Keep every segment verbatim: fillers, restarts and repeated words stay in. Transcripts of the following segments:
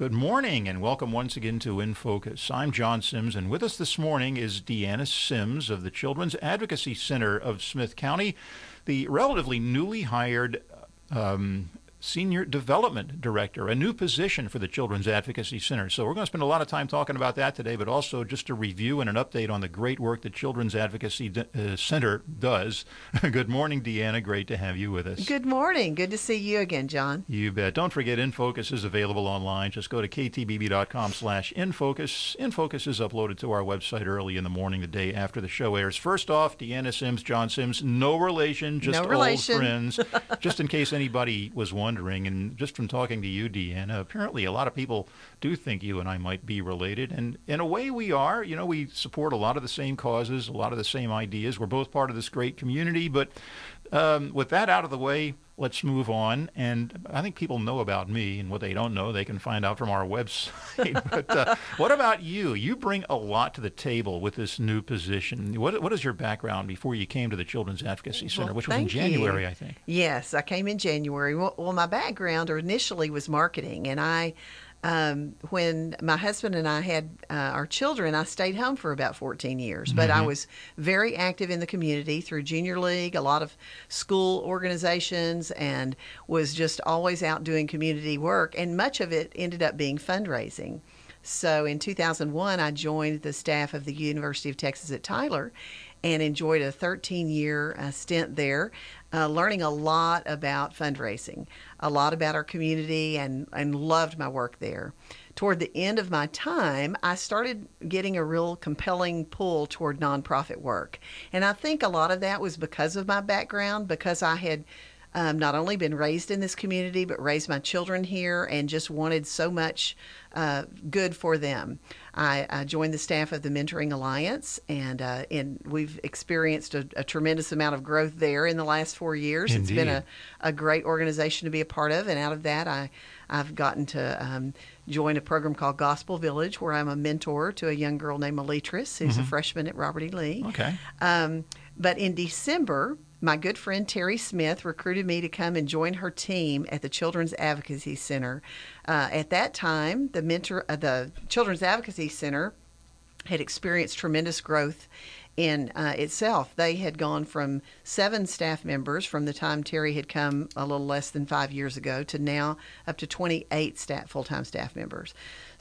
Good morning and welcome once again to In Focus. I'm John Sims, and with us this morning is Deanna Sims of the Children's Advocacy Center of Smith County, the relatively newly hired um, Senior Development Director, a new position for the Children's Advocacy Center. So we're going to spend a lot of time talking about that today, but also just a review and an update on the great work the Children's Advocacy D- uh, Center does. Good morning, Deanna. Great to have you with us. Good morning. Good to see you again, John. You bet. Don't forget, InFocus is available online. Just go to k t b b dot com slash infocus. InFocus is uploaded to our website early in the morning, the day after the show airs. First off, Deanna Sims, John Sims, no relation, just no old relation. friends. Just in case anybody was wondering. And just from talking to you, Deanna, apparently a lot of people do think you and I might be related. And in a way we are. You know, we support a lot of the same causes, a lot of the same ideas. We're both part of this great community. But um, with that out of the way, let's move on. And I think people know about me, and what they don't know, they can find out from our website. But uh, what about you? You bring a lot to the table with this new position. What What is your background before you came to the Children's Advocacy Center, well, which was in January, you. I think? Yes, I came in January. Well, well my background initially was marketing, and I Um, when my husband and I had uh, our children, I stayed home for about fourteen years. But Mm-hmm. I was very active in the community through Junior League, a lot of school organizations, and was just always out doing community work. And much of it ended up being fundraising. So in two thousand one, I joined the staff of the University of Texas at Tyler and enjoyed a thirteen-year uh, stint there, uh, learning a lot about fundraising, a lot about our community, and, and loved my work there. Toward the end of my time, I started getting a real compelling pull toward nonprofit work. And I think a lot of that was because of my background, because I had Um, not only been raised in this community, but raised my children here and just wanted so much uh, good for them. I, I joined the staff of the Mentoring Alliance, and uh, and we've experienced a, a tremendous amount of growth there in the last four years. Indeed. It's been a, a great organization to be a part of, and out of that, I, I've gotten to um, join a program called Gospel Village, where I'm a mentor to a young girl named Melitris, who's Mm-hmm. a freshman at Robert E. Lee. Okay. Um, but in December, my good friend Terry Smith recruited me to come and join her team at the Children's Advocacy Center. Uh, at that time, the mentor, uh, the Children's Advocacy Center had experienced tremendous growth in uh, itself. They had gone from seven staff members from the time Terry had come a little less than five years ago to now up to twenty-eight staff, full-time staff members.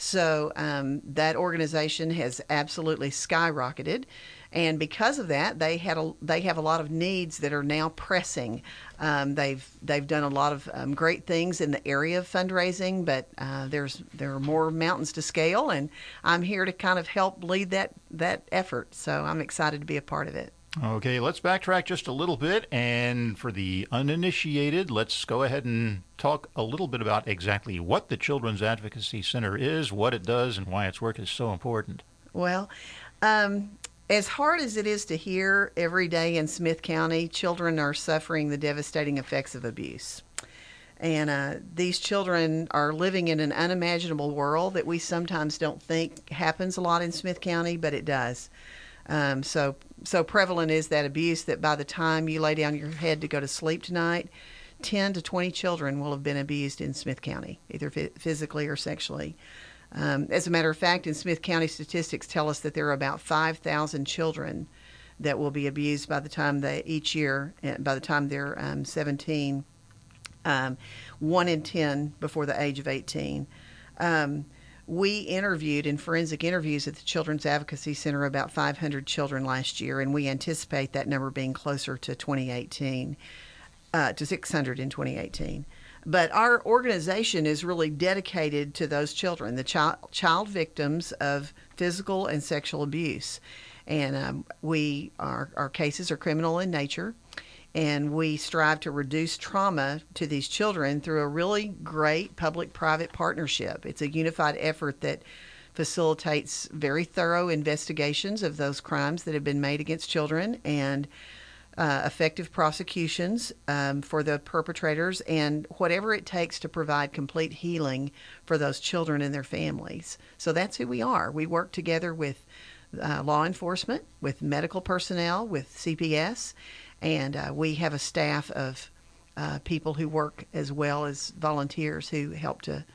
So um, that organization has absolutely skyrocketed. And because of that, they had a, they have a lot of needs that are now pressing. Um, they've they've done a lot of um, great things in the area of fundraising, but uh, there's there are more mountains to scale, and I'm here to kind of help lead that that effort. So I'm excited to be a part of it. Okay, let's backtrack just a little bit, and for the uninitiated, let's go ahead and talk a little bit about exactly what the Children's Advocacy Center is, what it does, and why its work is so important. Well, um, as hard as it is to hear every day in Smith County, children are suffering the devastating effects of abuse. And uh, these children are living in an unimaginable world that we sometimes don't think happens a lot in Smith County, but it does. Um, so so prevalent is that abuse that by the time you lay down your head to go to sleep tonight, ten to twenty children will have been abused in Smith County, either physically or sexually. Um, as a matter of fact, in Smith County, statistics tell us that there are about five thousand children that will be abused by the time they, each year, by the time they're um, seventeen, um, one in ten before the age of eighteen. Um, we interviewed in forensic interviews at the Children's Advocacy Center about five hundred children last year, and we anticipate that number being closer to twenty eighteen, uh, to six hundred in twenty eighteen. But our organization is really dedicated to those children, the child, child victims of physical and sexual abuse. And um, we our, our cases are criminal in nature, and we strive to reduce trauma to these children through a really great public-private partnership. It's a unified effort that facilitates very thorough investigations of those crimes that have been made against children, and Uh, effective prosecutions um, for the perpetrators, and whatever it takes to provide complete healing for those children and their families. So that's who we are. We work together with uh, law enforcement, with medical personnel, with C P S, and uh, we have a staff of uh, people who work as well as volunteers who help to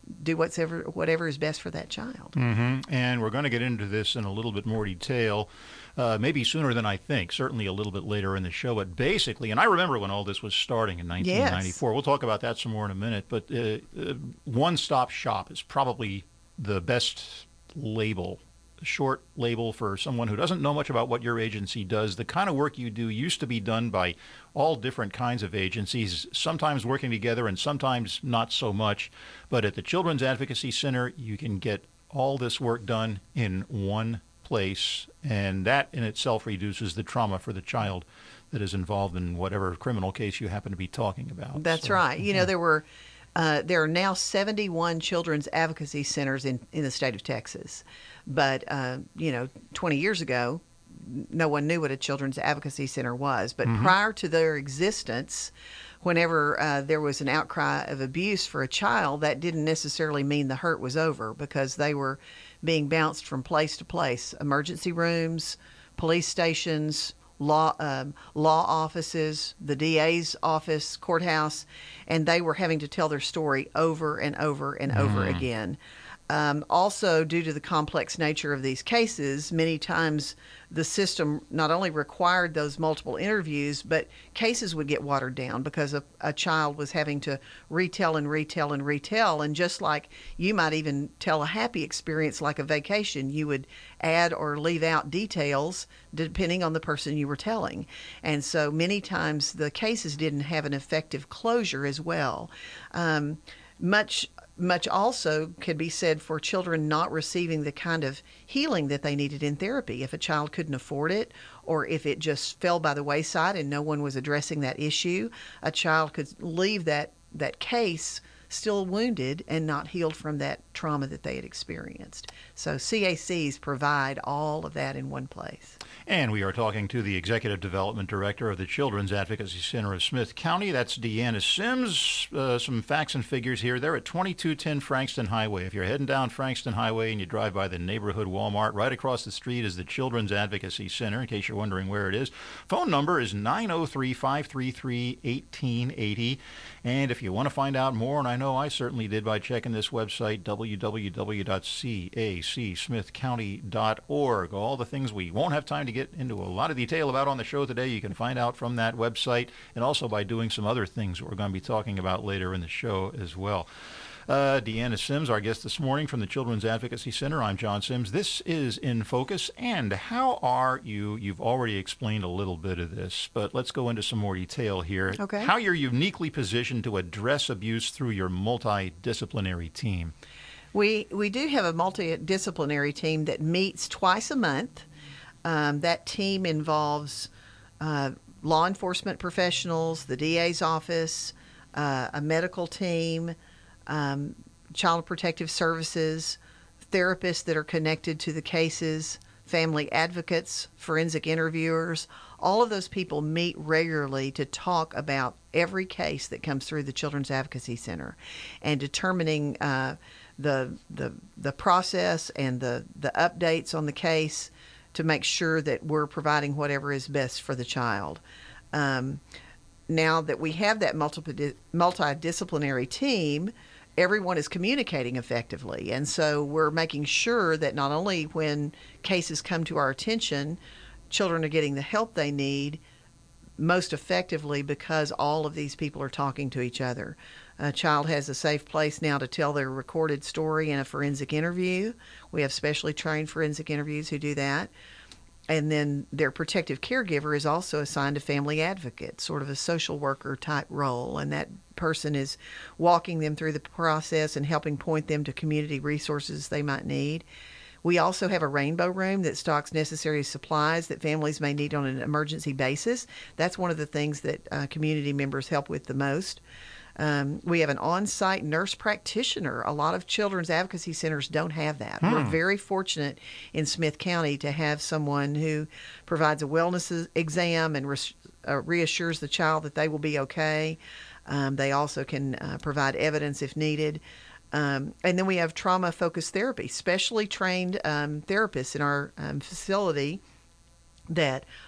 do whatever whatever is best for that child. Mm-hmm. And we're going to get into this in a little bit more detail, uh, maybe sooner than I think, certainly a little bit later in the show. But basically, and I remember when all this was starting in nineteen ninety-four. Yes. We'll talk about that some more in a minute. But uh, uh, one-stop shop is probably the best label, short label for someone who doesn't know much about what your agency does. The kind of work you do used to be done by all different kinds of agencies, sometimes working together and sometimes not so much. But at the Children's Advocacy Center, you can get all this work done in one place, and that in itself reduces the trauma for the child that is involved in whatever criminal case you happen to be talking about. That's so, right. You yeah. know, there were uh, there are now seventy-one children's advocacy centers in, in the state of Texas. But, uh, you know, twenty years ago, no one knew what a children's advocacy center was. But mm-hmm. prior to their existence, whenever uh, there was an outcry of abuse for a child, that didn't necessarily mean the hurt was over, because they were being bounced from place to place, emergency rooms, police stations, law um, law offices, the D A's office, courthouse, and they were having to tell their story over and over and mm. over again. Um, also, due to the complex nature of these cases, many times the system not only required those multiple interviews, but cases would get watered down because a, a child was having to retell and retell and retell. And just like you might even tell a happy experience like a vacation, you would add or leave out details depending on the person you were telling. And so many times the cases didn't have an effective closure as well. Um, much Much also could be said for children not receiving the kind of healing that they needed in therapy. If a child couldn't afford it, or if it just fell by the wayside and no one was addressing that issue, a child could leave that, that case still wounded and not healed from that trauma that they had experienced. So C A Cs provide all of that in one place. And we are talking to the Executive Development Director of the Children's Advocacy Center of Smith County. That's Deanna Sims. Uh, some facts and figures here. They're at twenty-two ten Frankston Highway. If you're heading down Frankston Highway and you drive by the neighborhood Walmart, right across the street is the Children's Advocacy Center, in case you're wondering where it is. Phone number is nine oh three, five three three, one eight eight oh. And if you want to find out more, and I know I certainly did by checking this website, w w w dot c a c smith county dot org. All the things we won't have time to get into a lot of detail about on the show today, you can find out from that website, and also by doing some other things that we're going to be talking about later in the show as well. Uh, Deanna Sims, our guest this morning from the Children's Advocacy Center. I'm John Sims. This is In Focus. And how are you? You've already explained a little bit of this, but let's go into some more detail here. Okay. How you're uniquely positioned to address abuse through your multidisciplinary team. We, we do have a multidisciplinary team that meets twice a month. Um, that team involves uh, law enforcement professionals, the D A's office, uh, a medical team, um, child protective services, therapists that are connected to the cases, family advocates, forensic interviewers. All of those people meet regularly to talk about every case that comes through the Children's Advocacy Center, and determining uh, the the the process and the the updates on the case to make sure that we're providing whatever is best for the child. Um, now that we have that multi- multidisciplinary team, everyone is communicating effectively. And so we're making sure that not only when cases come to our attention, children are getting the help they need most effectively because all of these people are talking to each other. A child has a safe place now to tell their recorded story in a forensic interview. We have specially trained forensic interviews who do that. And then their protective caregiver is also assigned a family advocate, sort of a social worker type role. And that person is walking them through the process and helping point them to community resources they might need. We also have a rainbow room that stocks necessary supplies that families may need on an emergency basis. That's one of the things that uh, community members help with the most. Um, we have an on-site nurse practitioner. A lot of children's advocacy centers don't have that. Hmm. We're very fortunate in Smith County to have someone who provides a wellness exam and res- uh, reassures the child that they will be okay. Um, they also can uh, provide evidence if needed. Um, and then we have trauma-focused therapy, specially trained um, therapists in our um, facility that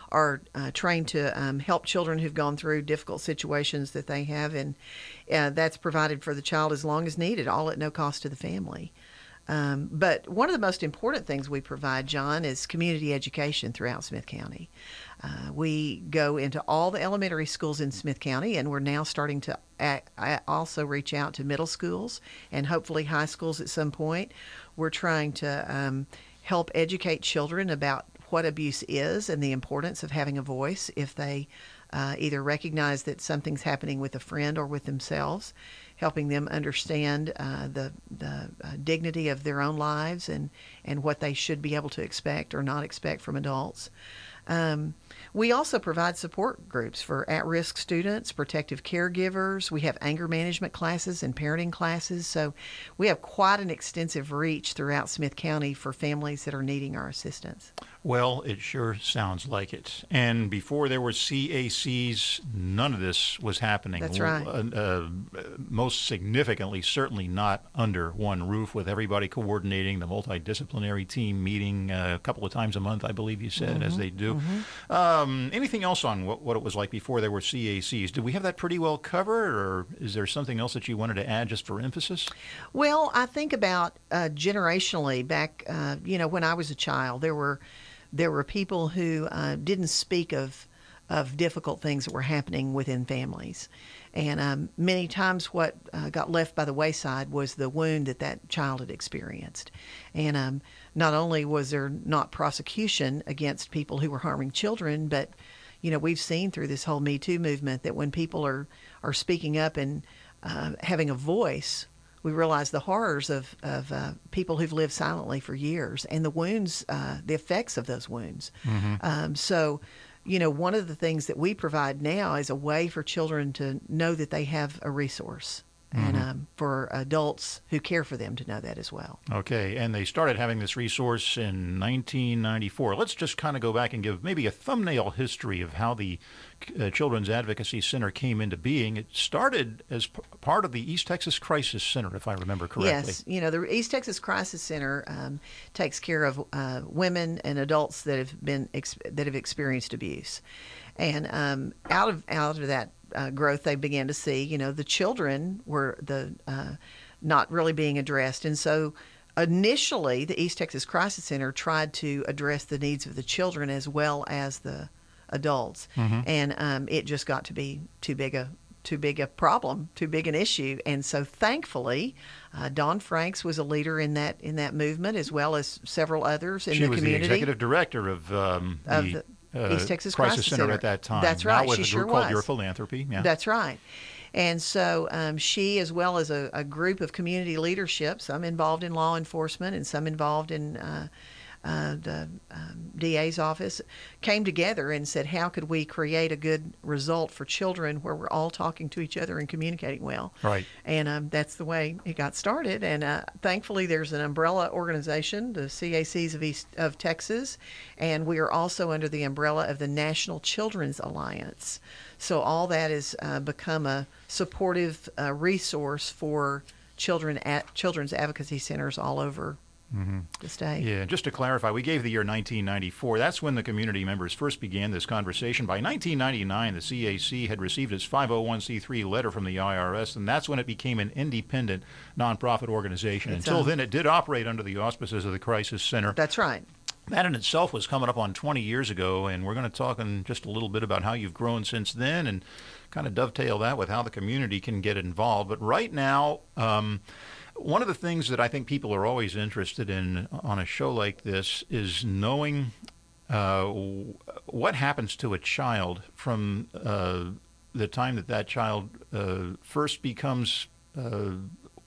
are uh, trained to um, help children who've gone through difficult situations that they have, and uh, that's provided for the child as long as needed, all at no cost to the family. Um, but one of the most important things we provide, John, is community education throughout Smith County. Uh, we go into all the elementary schools in Smith County, and we're now starting to a- a- also reach out to middle schools and hopefully high schools at some point. We're trying to um, help educate children about what abuse is and the importance of having a voice if they uh, either recognize that something's happening with a friend or with themselves, helping them understand uh, the, the uh, dignity of their own lives and, and what they should be able to expect or not expect from adults. Um, we also provide support groups for at-risk students, protective caregivers. We have anger management classes and parenting classes. So we have quite an extensive reach throughout Smith County for families that are needing our assistance. Well, it sure sounds like it. And before there were C A Cs, none of this was happening. That's right. Uh, uh, most significantly, certainly not under one roof, with everybody coordinating, the multidisciplinary team meeting uh, a couple of times a month, I believe you said, mm-hmm. as they do. Mm-hmm. Um, anything else on what, what it was like before there were C A Cs? Did we have that pretty well covered, or is there something else that you wanted to add just for emphasis? Well, I think about uh, generationally back, uh, you know, when I was a child, there were there were people who uh, didn't speak of of difficult things that were happening within families. And um, many times what uh, got left by the wayside was the wound that that child had experienced. And um, not only was there not prosecution against people who were harming children, but, you know, we've seen through this whole Me Too movement that when people are, are speaking up and uh, having a voice, we realize the horrors of, of uh, people who've lived silently for years and the wounds, uh, the effects of those wounds. Mm-hmm. Um, so, you know, one of the things that we provide now is a way for children to know that they have a resource. Mm-hmm. And um, for adults who care for them to know that as well. Okay, and they started having this resource in nineteen ninety-four. Let's just kind of go back and give maybe a thumbnail history of how the uh, Children's Advocacy Center came into being. It started as p- part of the East Texas Crisis Center, if I remember correctly. Yes, you know, the East Texas Crisis Center um, takes care of uh, women and adults that have been ex- that have experienced abuse, and um, out of out of that. Uh, growth they began to see, you know, the children were the uh, not really being addressed. And so initially the East Texas Crisis Center tried to address the needs of the children as well as the adults. Mm-hmm. And um, it just got to be too big a too big a problem, too big an issue. And so thankfully, uh, Dawn Franks was a leader in that in that movement, as well as several others in she the was community. The executive director of, um, of the, the Uh, East Texas Crisis, Crisis Center, Center at that time. That's right. Now with she a sure group called was. Your Philanthropy. Yeah. That's right. And so um, she, as well as a, a group of community leadership, some involved in law enforcement and some involved in uh, uh, the um, D A's office, came together and said, how could we create a good result for children where we're all talking to each other and communicating well? Right. And um, that's the way it got started. And uh, thankfully, there's an umbrella organization, the C A Cs of East of Texas, and we are also under the umbrella of the National Children's Alliance. So all that has uh, become a supportive uh, resource for children at children's advocacy centers all over mm-hmm. the state. Yeah, just to clarify, we gave the year nineteen ninety-four. That's when the community members first began this conversation. By nineteen ninety-nine, the C A C had received its five oh one c three letter from the I R S, and that's when it became an independent nonprofit organization. It's Until a, then, it did operate under the auspices of the Crisis Center. That's right. That in itself was coming up on twenty years ago, and we're going to talk in just a little bit about how you've grown since then and kind of dovetail that with how the community can get involved. But right now, um, one of the things that I think people are always interested in on a show like this is knowing uh, what happens to a child from uh, the time that that child uh, first becomes uh,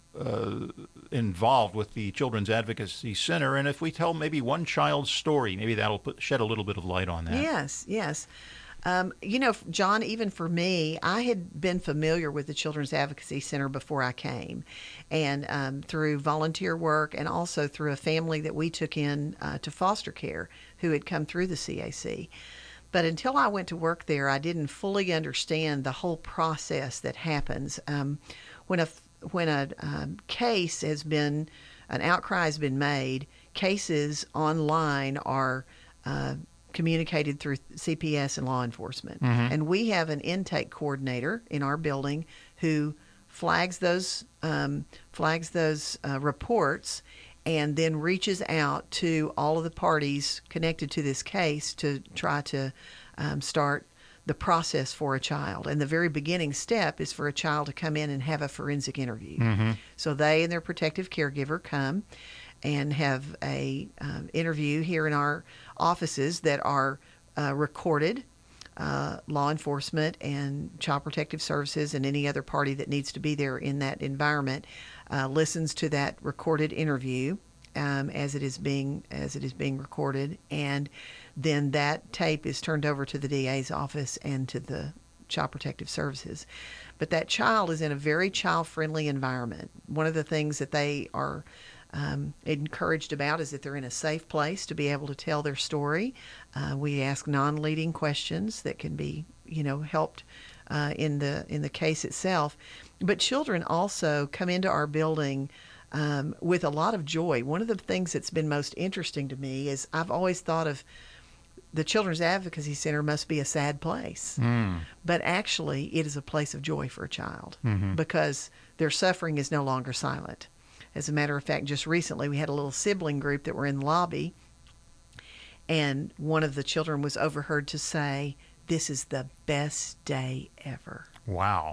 uh, involved with the Children's Advocacy Center. And if we tell maybe one child's story, maybe that'll put, shed a little bit of light on that. Yes, yes. Um, you know, John, even for me, I had been familiar with the Children's Advocacy Center before I came, and um, through volunteer work and also through a family that we took in uh, to foster care who had come through the C A C. But until I went to work there, I didn't fully understand the whole process that happens. Um, when a when a um, case has been, an outcry has been made, cases online are uh, communicated through C P S and law enforcement. Mhm. And we have an intake coordinator in our building who flags those um, flags those uh, reports and then reaches out to all of the parties connected to this case to try to um, start the process for a child. And the very beginning step is for a child to come in and have a forensic interview. Mhm. So they and their protective caregiver come and have a um, interview here in our offices that are uh, recorded. Uh, law enforcement and Child Protective Services and any other party that needs to be there in that environment uh, listens to that recorded interview um, as it is being as it is being recorded, and then that tape is turned over to the D A's office and to the Child Protective Services. But that child is in a very child-friendly environment. One of the things that they are Um, encouraged about is that they're in a safe place to be able to tell their story. Uh, we ask non-leading questions that can be, you know, helped uh, in the in the case itself. But children also come into our building um, with a lot of joy. One of the things that's been most interesting to me is I've always thought of the Children's Advocacy Center must be a sad place. Mm. But actually, it is a place of joy for a child Mhm. because their suffering is no longer silent. As a matter of fact, just recently we had a little sibling group that were in the lobby, and one of the children was overheard to say, "This is the best day ever." Wow.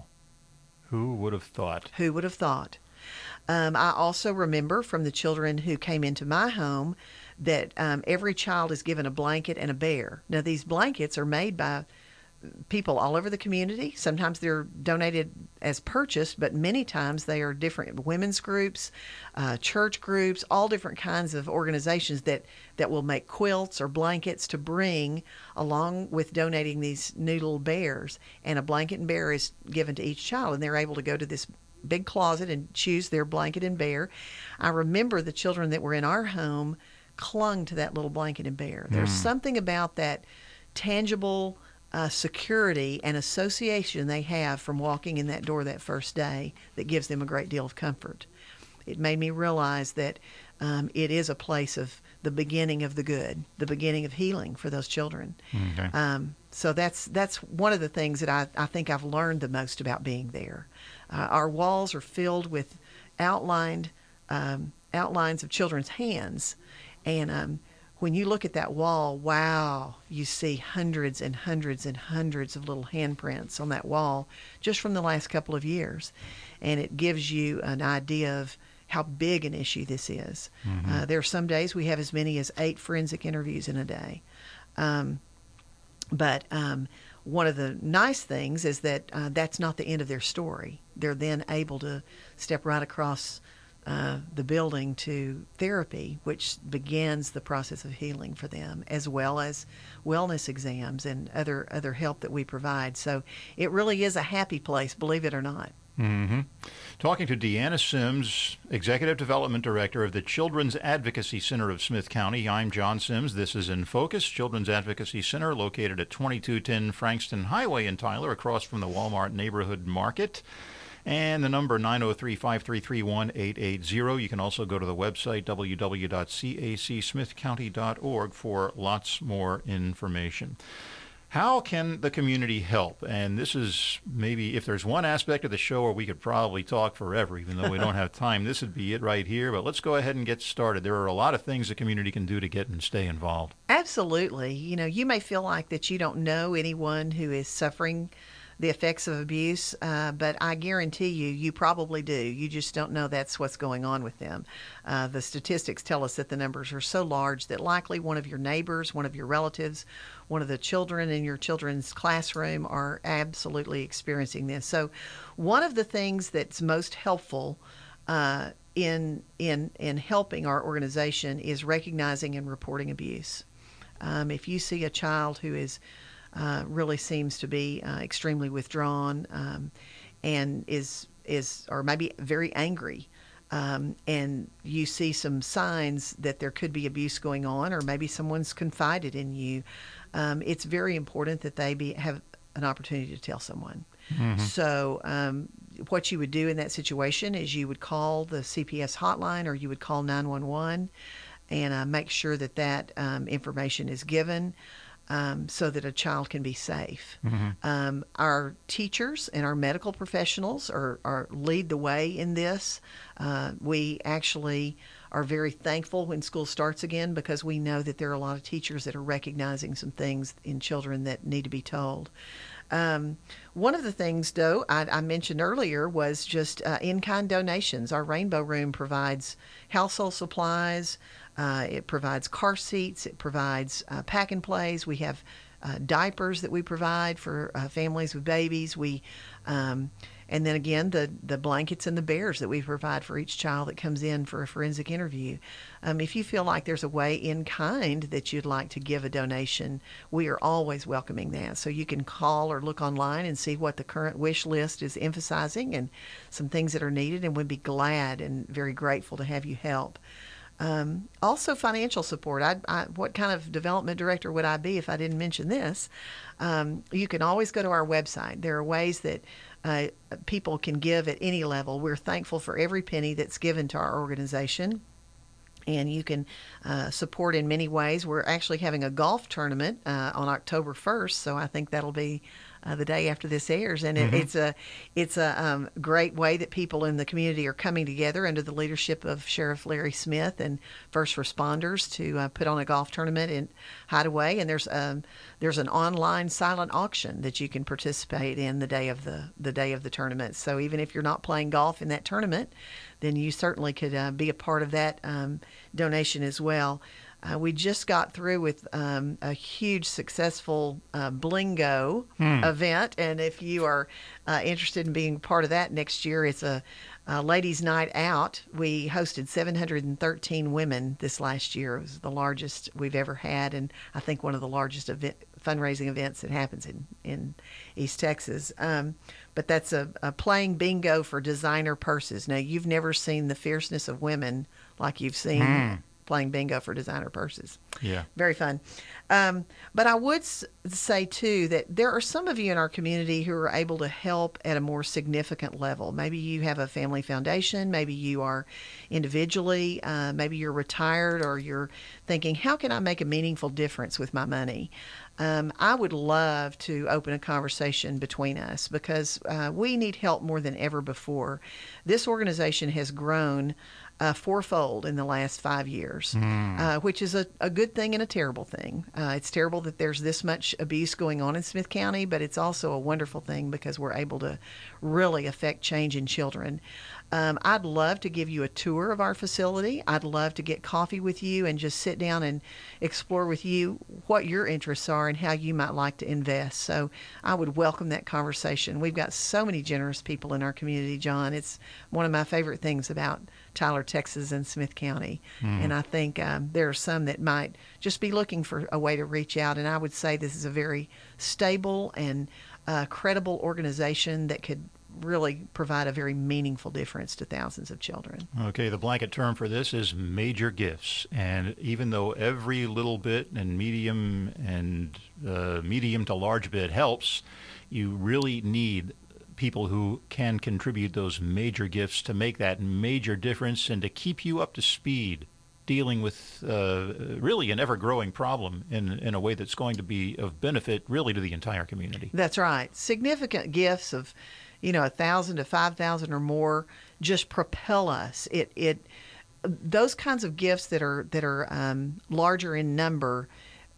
Who would have thought? Who would have thought? Um, I also remember from the children who came into my home that um, every child is given a blanket and a bear. Now, these blankets are made by people all over the community. Sometimes they're donated as purchased, but many times they are different women's groups, uh, church groups, all different kinds of organizations that, that will make quilts or blankets to bring along with donating these new little bears. And a blanket and bear is given to each child, and they're able to go to this big closet and choose their blanket and bear. I remember the children that were in our home clung to that little blanket and bear. There's Mm. something about that tangible Uh, security and association they have from walking in that door that first day that gives them a great deal of comfort. It made me realize that um, it is a place of the beginning of the good, the beginning of healing for those children. Okay. Um, so that's that's one of the things that I, I think I've learned the most about being there. Uh, our walls are filled with outlined um, outlines of children's hands, and um, when you look at that wall, wow, you see hundreds and hundreds and hundreds of little handprints on that wall just from the last couple of years. And it gives you an idea of how big an issue this is. Mhm. Uh, there are some days we have as many as eight forensic interviews in a day. Um, but um, one of the nice things is that uh, that's not the end of their story. They're then able to step right across Uh, the building to therapy, which begins the process of healing for them, as well as wellness exams and other other help that we provide. So it really is a happy place, believe it or not. Mm-hmm. Talking to Deanna Sims, Executive Development Director of the Children's Advocacy Center of Smith County. I'm John Sims. This is In Focus, Children's Advocacy Center located at twenty-two ten Frankston Highway in Tyler, across from the Walmart Neighborhood Market. And the number nine oh three, five three three, one eight eight zero. You can also go to the website w w w dot c a c smith county dot org for lots more information. How can the community help? And this is maybe, if there's one aspect of the show where we could probably talk forever, even though we don't have time, this would be it right here. But let's go ahead and get started. There are a lot of things the community can do to get and stay involved. Absolutely. You know, you may feel like that you don't know anyone who is suffering the effects of abuse, uh, but I guarantee you, you probably do. You just don't know that's what's going on with them. Uh, the statistics tell us that the numbers are so large that likely one of your neighbors, one of your relatives, one of the children in your children's classroom are absolutely experiencing this. So one of the things that's most helpful uh, in, in, in helping our organization is recognizing and reporting abuse. Um, if you see a child who is Uh, really seems to be uh, extremely withdrawn um, and is is or maybe very angry, um, and you see some signs that there could be abuse going on, or maybe someone's confided in you, um, it's very important that they be have an opportunity to tell someone. Mm-hmm. So um, what you would do in that situation is you would call the C P S hotline, or you would call nine one one and uh, make sure that that um, information is given. um, so that a child can be safe. Mm-hmm. Um, our teachers and our medical professionals are, are lead the way in this. Uh, we actually are very thankful when school starts again because we know that there are a lot of teachers that are recognizing some things in children that need to be told. Um, one of the things, though, I, I mentioned earlier was just uh, in-kind donations. Our Rainbow Room provides household supplies. Uh, it provides car seats. It provides uh, pack and plays. We have uh, diapers that we provide for uh, families with babies. We, um, and then again, the the blankets and the bears that we provide for each child that comes in for a forensic interview. Um, if you feel like there's a way in kind that you'd like to give a donation, we are always welcoming that. So you can call or look online and see what the current wish list is emphasizing and some things that are needed, and we'd be glad and very grateful to have you help. Um, also, financial support. I, I, what kind of development director would I be if I didn't mention this? Um, you can always go to our website. There are ways that uh, people can give at any level. We're thankful for every penny that's given to our organization. And you can uh, support in many ways. We're actually having a golf tournament uh, on October first, so I think that'll be uh, the day after this airs. And it, Mm-hmm. it's a it's a um, great way that people in the community are coming together under the leadership of Sheriff Larry Smith and first responders to uh, put on a golf tournament in Hideaway. And there's um, there's an online silent auction that you can participate in the day of the the day of the tournament. So even if you're not playing golf in that tournament, then you certainly could uh, be a part of that um, donation as well. Uh, we just got through with um, a huge successful uh, Blingo Hmm. event, and if you are uh, interested in being part of that next year, it's a, a ladies' night out. We hosted seven hundred thirteen women this last year. It was the largest we've ever had, and I think one of the largest event, fundraising events that happens in, in East Texas. Um, but that's a, a playing bingo for designer purses. Now, you've never seen the fierceness of women like you've seen Hmm. playing bingo for designer purses. Yeah. Very fun. Um, but I would s- say, too, that there are some of you in our community who are able to help at a more significant level. Maybe you have a family foundation. Maybe you are individually. Uh, maybe you're retired, or you're thinking, how can I make a meaningful difference with my money? Um, I would love to open a conversation between us because uh, we need help more than ever before. This organization has grown uh, fourfold in the last five years, Hmm. uh, which is a, a good thing and a terrible thing. Uh, it's terrible that there's this much abuse going on in Smith County, but it's also a wonderful thing because we're able to really affect change in children. Um, I'd love to give you a tour of our facility. I'd love to get coffee with you and just sit down and explore with you what your interests are and how you might like to invest. So I would welcome that conversation. We've got so many generous people in our community, John. It's one of my favorite things about Tyler, Texas, and Smith County. Hmm. And I think um, there are some that might just be looking for a way to reach out. And I would say this is a very stable and uh, credible organization that could really provide a very meaningful difference to thousands of children. Okay, the blanket term for this is major gifts. And even though every little bit and medium and uh, medium to large bit helps, you really need people who can contribute those major gifts to make that major difference and to keep you up to speed dealing with uh, really an ever-growing problem in, in a way that's going to be of benefit really to the entire community. That's right. Significant gifts of, you know, a thousand to five thousand or more just propel us. It it those kinds of gifts that are that are um, larger in number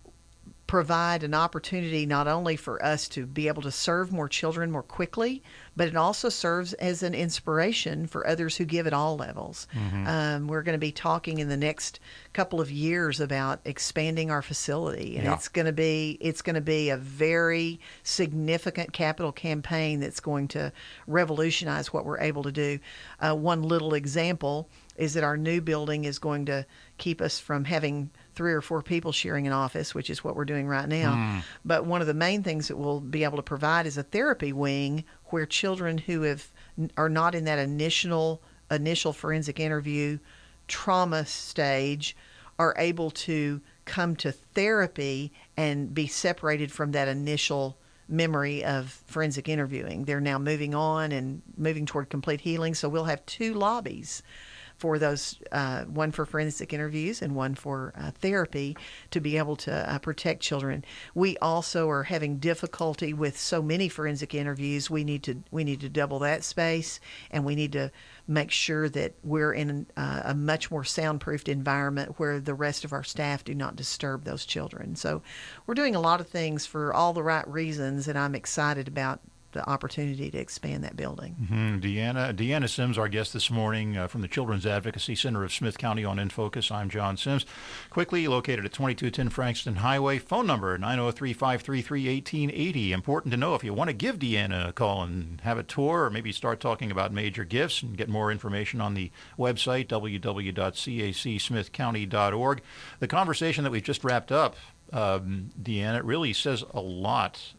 provide an opportunity not only for us to be able to serve more children more quickly, but it also serves as an inspiration for others who give at all levels. Mm-hmm. Um, we're going to be talking in the next couple of years about expanding our facility, and Yeah. it's going to be it's going to be a very significant capital campaign that's going to revolutionize what we're able to do. Uh, one little example is that our new building is going to keep us from having three or four people sharing an office, which is what we're doing right now. Mm. But one of the main things that we'll be able to provide is a therapy wing where children who have are not in that initial initial forensic interview trauma stage are able to come to therapy and be separated from that initial memory of forensic interviewing. They're now moving on and moving toward complete healing. So we'll have two lobbies for those, uh, one for forensic interviews and one for uh, therapy to be able to uh, protect children. We also are having difficulty with so many forensic interviews. We need to we need to double that space, and we need to make sure that we're in uh, a much more soundproofed environment where the rest of our staff do not disturb those children. So we're doing a lot of things for all the right reasons, and I'm excited about the opportunity to expand that building. Mm-hmm. Deanna, Deanna Sims, our guest this morning uh, from the Children's Advocacy Center of Smith County on In Focus. I'm John Sims. Quickly located at twenty-two ten Frankston Highway. Phone number nine oh three, five three three, one eight eight oh. Important to know if you want to give Deanna a call and have a tour, or maybe start talking about major gifts and get more information on the website, w w w dot c a c smith county dot org. The conversation that we've just wrapped up, um, Deanna, it really says a lot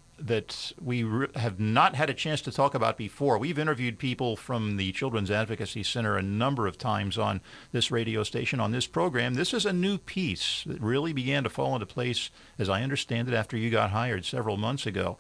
that we re- have not had a chance to talk about before. We've interviewed people from the Children's Advocacy Center a number of times on this radio station, on this program. This is a new piece that really began to fall into place, as I understand it, after you got hired several months ago.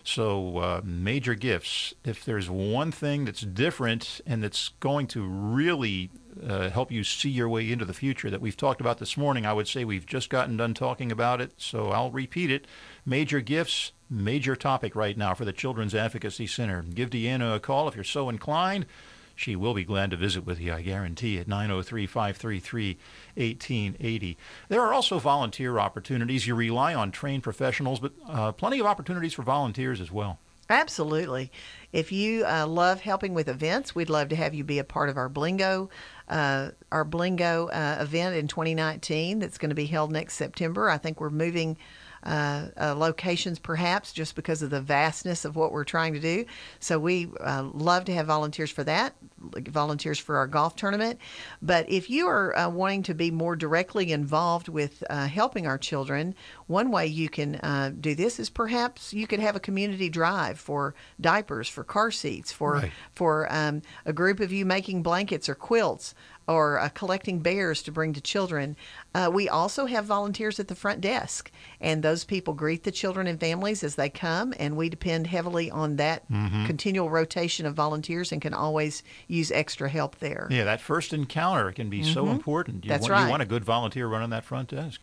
So uh, major gifts. If there's one thing that's different and that's going to really uh, help you see your way into the future that we've talked about this morning, I would say we've just gotten done talking about it, so I'll repeat it. Major gifts, major topic right now for the Children's Advocacy Center. Give Deanna a call if you're so inclined. She will be glad to visit with you, I guarantee, at nine oh three, five three three, one eight eight oh. There are also volunteer opportunities. You rely on trained professionals, but uh, plenty of opportunities for volunteers as well. Absolutely. If you uh, love helping with events, we'd love to have you be a part of our Blingo, uh, our Blingo uh, event in twenty nineteen that's going to be held next September. I think we're moving Uh, uh, locations perhaps just because of the vastness of what we're trying to do. So we uh, love to have volunteers for that, volunteers for our golf tournament. But if you are uh, wanting to be more directly involved with uh, helping our children, one way you can uh, do this is perhaps you could have a community drive for diapers, for car seats, for, right. for um, a group of you making blankets or quilts, or uh, collecting bears to bring to children. Uh, we also have volunteers at the front desk, and those people greet the children and families as they come, and we depend heavily on that mm-hmm. continual rotation of volunteers and can always use extra help there. Yeah, that first encounter can be mm-hmm. so important. You That's want, right. You want a good volunteer running that front desk.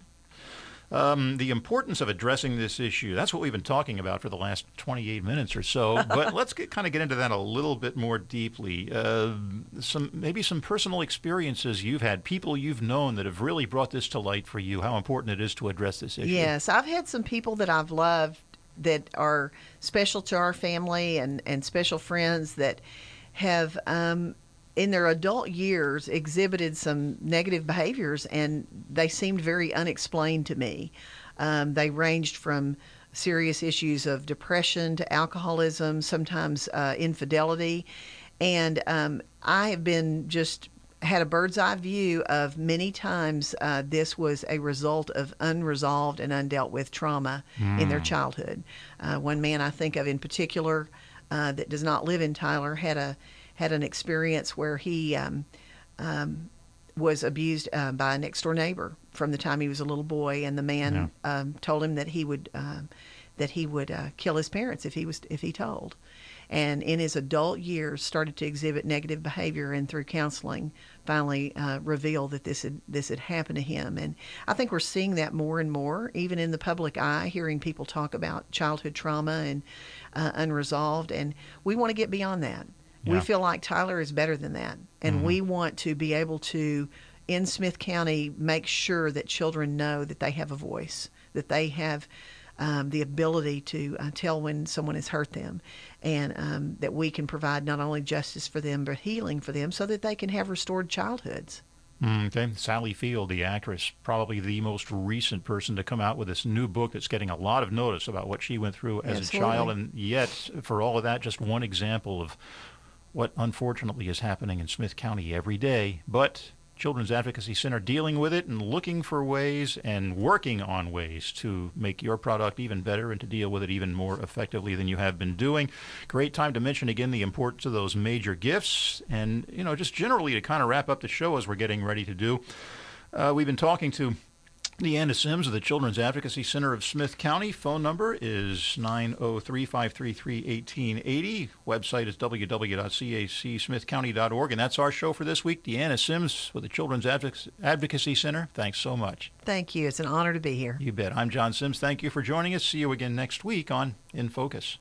Um, the importance of addressing this issue, that's what we've been talking about for the last twenty-eight minutes or so, but let's get, kind of get into that a little bit more deeply. Uh, some maybe some personal experiences you've had, people you've known that have really brought this to light for you, how important it is to address this issue. Yes, I've had some people that I've loved that are special to our family and, and special friends that have um, in their adult years exhibited some negative behaviors, and they seemed very unexplained to me. Um, they ranged from serious issues of depression to alcoholism, sometimes uh, infidelity. And um, I have been just had a bird's eye view of many times uh, this was a result of unresolved and undealt with trauma mm. in their childhood. Uh, one man I think of in particular uh, that does not live in Tyler had a had an experience where he um, um, was abused uh, by a next door neighbor from the time he was a little boy, and the man yeah. um, told him that he would um, that he would uh, kill his parents if he was if he told. And in his adult years, started to exhibit negative behavior, and through counseling, finally uh, revealed that this had this had happened to him. And I think we're seeing that more and more, even in the public eye, hearing people talk about childhood trauma and uh, unresolved. And we want to get beyond that. Yeah. We feel like Tyler is better than that, and mm-hmm. we want to be able to, in Smith County, make sure that children know that they have a voice, that they have um, the ability to uh, tell when someone has hurt them, and um, that we can provide not only justice for them but healing for them so that they can have restored childhoods. Okay. Sally Field, the actress, probably the most recent person to come out with this new book that's getting a lot of notice about what she went through as Absolutely. a child, and yet, for all of that, just one example of what unfortunately is happening in Smith County every day. But Children's Advocacy Center dealing with it and looking for ways and working on ways to make your product even better and to deal with it even more effectively than you have been doing. Great time to mention again the importance of those major gifts, and you know, just generally to kind of wrap up the show as we're getting ready to do. Uh, we've been talking to Deanna Sims of the Children's Advocacy Center of Smith County. Phone number is nine oh three, five three three, one eight eight oh. Website is w w w dot c a c smith county dot org. And that's our show for this week. Deanna Sims with the Children's Advocacy Center. Thanks so much. Thank you. It's an honor to be here. You bet. I'm John Sims. Thank you for joining us. See you again next week on In Focus.